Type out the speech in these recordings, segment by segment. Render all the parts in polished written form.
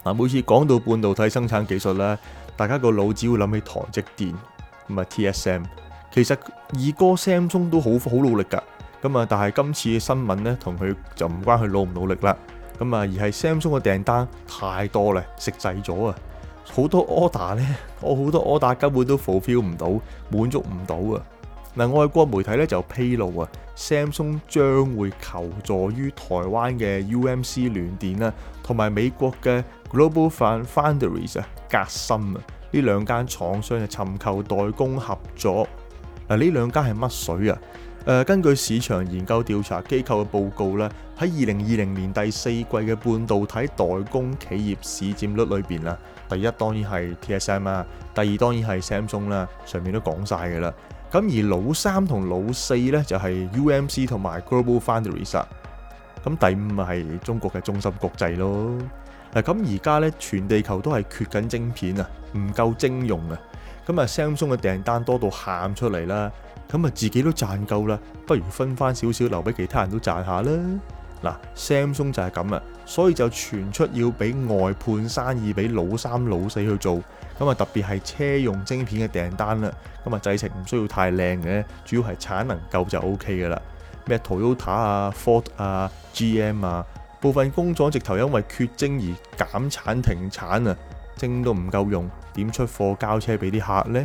嗱，每次講到半導體生產技術咧，大家個腦只會諗起台積電咁啊 TSM。其實二哥 Samsung 都好努力㗎，咁啊，但係今次嘅新聞咧，同佢就唔關佢努唔努力啦，咁啊，而係 Samsung 嘅訂單太多啦，食滯咗啊，好多 order 咧，我好多 order 根本都 fulfill 唔到，滿足唔到啊。嗱，外國媒體咧就披露啊，Samsung 將會求助於台灣嘅 UMC 聯電啦，同埋美國嘅 Global Foundries 啊，格芯啊，呢兩間廠商就尋求代工合作。嗱，呢兩間係乜水啊？根據市場研究調查機構嘅報告咧，喺2020年第四季嘅半導體代工企業市佔率裏邊啦，第一當然係 TSM 啦，第二當然係 Samsung 啦，上面都講晒㗎啦。咁而老三同老四咧就係 UMC 同埋 Global Foundries 啦。咁第五咪係中國嘅中芯國際咯。嗱，咁而家咧全地球都係缺緊晶片啊，唔夠晶用啊。咁啊 Samsung 嘅訂單多到喊出嚟啦，咁啊自己都賺夠啦，不如分翻少少留俾其他人都賺下啦。嗱 Samsung 就係咁啊，所以就傳出要俾外判生意俾老三老四去做，咁啊特別係車用晶片嘅訂單啦，咁啊製程唔需要太靚嘅，主要係產能夠就 OK 噶啦。咩 Toyota 啊、Ford 啊、GM 啊，部分工廠直頭因為缺晶而減產停產啊，晶都唔夠用，點出貨交車俾啲客呢？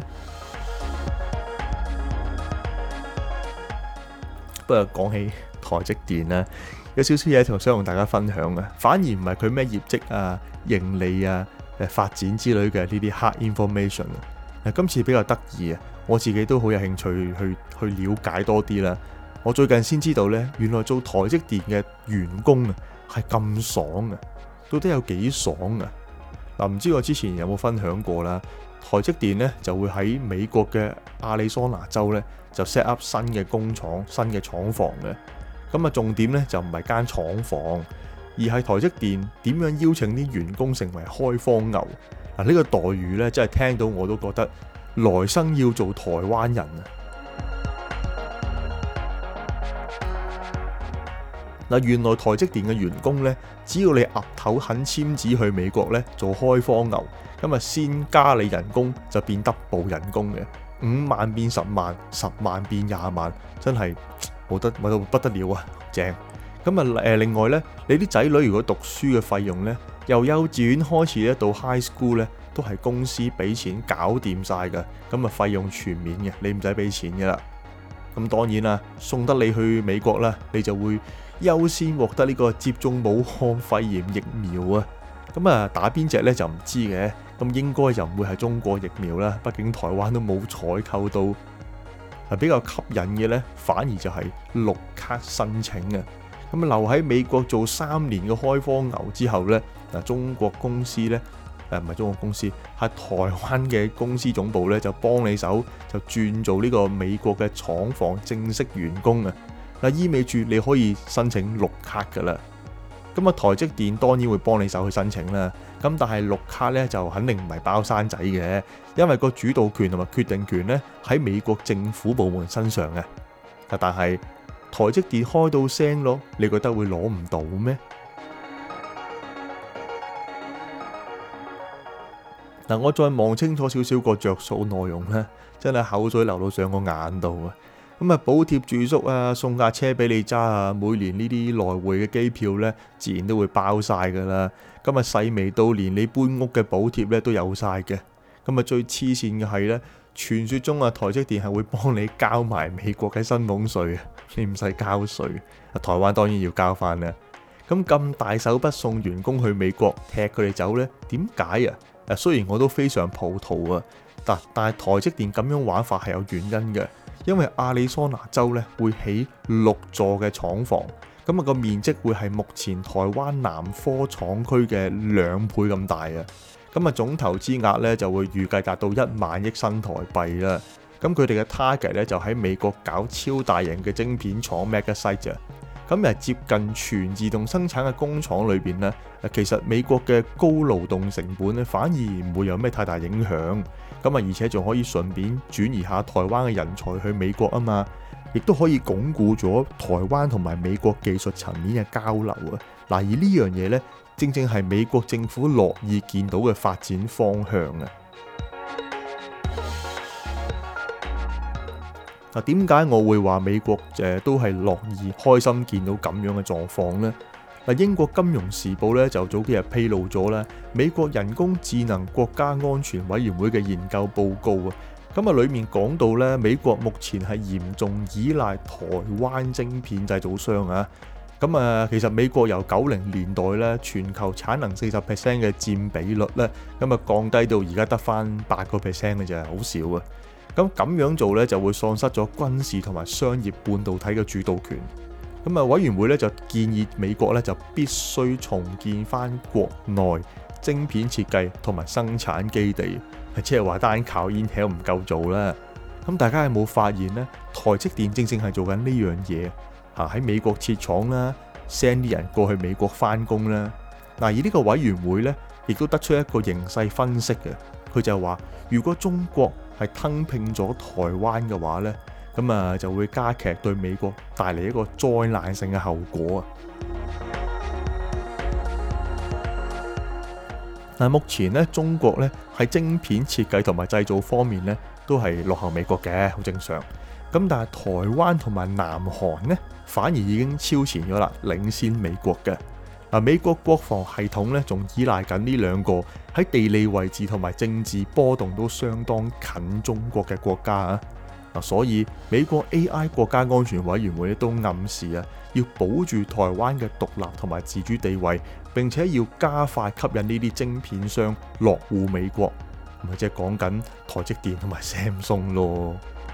不過講起台積電咧，有少少嘢想同大家分享嘅，反而唔係佢咩業績啊、盈利啊、發展之類嘅呢啲 hard information 啊。今次比較得意啊，我自己都好有興趣去了解多啲啦。我最近先知道呢，原來做台積電嘅員工啊係咁爽啊，到底有幾爽啊？嗱，唔知我之前有冇分享過啦？台積電呢就會喺美國嘅亞利桑那州呢就 set up 新嘅工廠、新嘅廠房嘅。咁啊，重點呢就唔係間廠房，而係台積電點樣邀請啲員工成為開荒牛。嗱，呢個待遇呢真係聽到我都覺得來生要做台灣人啊！嗱，原來台積電嘅員工呢，只要你岌頭肯簽字去美國呢做開荒牛，咁啊先加你人工就變 double 人工嘅，5萬變10萬，10萬變20萬，真係冇到不得了啊！正咁啊！另外呢，你啲仔女如果讀書嘅費用呢，由幼稚園開始咧到 high school 呢，都係公司俾錢搞掂晒㗎，咁啊費用全免嘅，你唔使俾錢㗎啦。咁當然啦，送得你去美國啦，你就會優先獲得呢個接種武漢肺炎疫苗啊！咁啊打邊隻呢就唔知嘅，咁應該就唔會係中國疫苗啦，畢竟台灣都冇採購到。比較吸引嘅呢，反而就係綠卡申請啊！咁留喺美國做3年嘅開荒牛之後呢，中國公司呢，唔係中國公司，係台灣嘅公司總部呢，就幫你手，就轉做呢個美國嘅廠房正式員工啊！意味住你可以申請綠卡噶啦。咁啊，台積電當然會幫你手去申請啦。咁但係綠卡呢，就肯定唔係包生仔嘅，因為個主導權同埋決定權呢，喺美國政府部門身上嘅。但係台積電開到聲咯，你覺得會攞唔到咩？我再望清楚少少個着數內容呢，真係口水流到上個眼度啊！咁啊，補貼住宿啊，送架車俾你揸啊，每年呢啲來回嘅機票呢，自然都會包晒噶啦。咁啊，細微到連你搬屋嘅補貼呢都有晒嘅。咁啊，最黐線嘅係呢，傳說中啊，台積電係會幫你交埋美國嘅薪俸稅啊，你唔使交稅。台灣當然要交翻啦。咁大手筆送員工去美國，踢佢哋走呢？點解啊？雖然我都非常葡萄啊，但係台積電咁樣玩法係有原因嘅。因為亞利桑那州咧會起6座嘅廠房，咁啊個面積會係目前台灣南科廠區嘅2倍咁大啊！咁啊總投資額咧就會預計達到1萬億新台幣啦。咁佢哋嘅 target 咧就喺美國搞超大型嘅晶片廠 mega site 啊！咁接近全自動生產嘅工廠裏邊呢，其實美國嘅高勞動成本咧反而唔會有咩太大影響。咁而且仲可以順便轉移下台灣嘅人才去美國啊嘛。 亦都可以鞏固咗台灣同埋美國技術層面嘅交流啊！嗱，而呢樣嘢呢，正正係美國政府樂意見到嘅發展方向啊！嗱，點解我會話美國都係樂意開心見到咁樣嘅狀況呢？嗱，英國金融時報咧就早幾日披露咗咧美國人工智能國家安全委員會嘅研究報告啊，咁啊裡面講到咧美國目前係嚴重依賴台灣晶片製造商啊，咁啊其實美國由90年代咧全球產能40% 嘅佔比率咧，咁啊降低到而家得返8% 嘅啫，好少啊！咁樣做咧就會喪失咗軍事同埋商業半導體嘅主導權。咁啊，委員會咧就建議美國咧就必須重建翻國內晶片設計同埋生產基地，即係話單靠 Intel 唔夠做啦。咁大家有冇發現呢？台積電正係做緊呢樣嘢，喺美國設廠啦 ，send 啲人過去美國翻工啦。嗱，而呢個委員會咧，亦都得出一個形勢分析嘅，佢就話如果中國係吞併咗台灣嘅話咧，咁啊就會加劇對美國帶嚟一個災難性嘅後果啊！嗱，目前咧中國咧喺晶片設計同埋製造方面咧都係落後美國嘅，好正常。咁但係台灣同埋南韓咧反而已經超前咗啦，領先美國嘅。嗱，美國國防系統咧仲依賴緊呢兩個喺地理位置同埋政治波動都相當近中國嘅國家啊！所以美國 AI 國家安全委員會都暗示啊，要保住台灣嘅獨立同埋自主地位，並且要加快吸引呢啲晶片商落戶美國，咪即係講緊台積電同埋 Samsung 咯。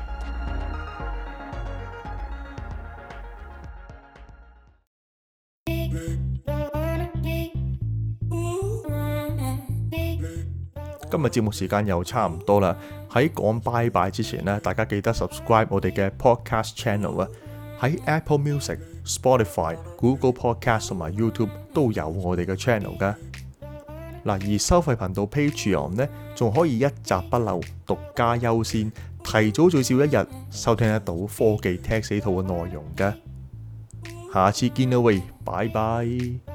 今日節目時間又差唔多啦，喺講拜拜之前呢，大家記得 subscribe 我哋嘅 podcast channel 啊，喺 Apple Music、Spotify、Google Podcast 同埋 YouTube 都有我哋嘅 channel 噶。嗱，而收費頻道 Patreon 呢，仲可以一集不漏、獨家優先、提早最少一日收聽得到科技 Tech 4套嘅內容噶。下次見啦喂，拜拜。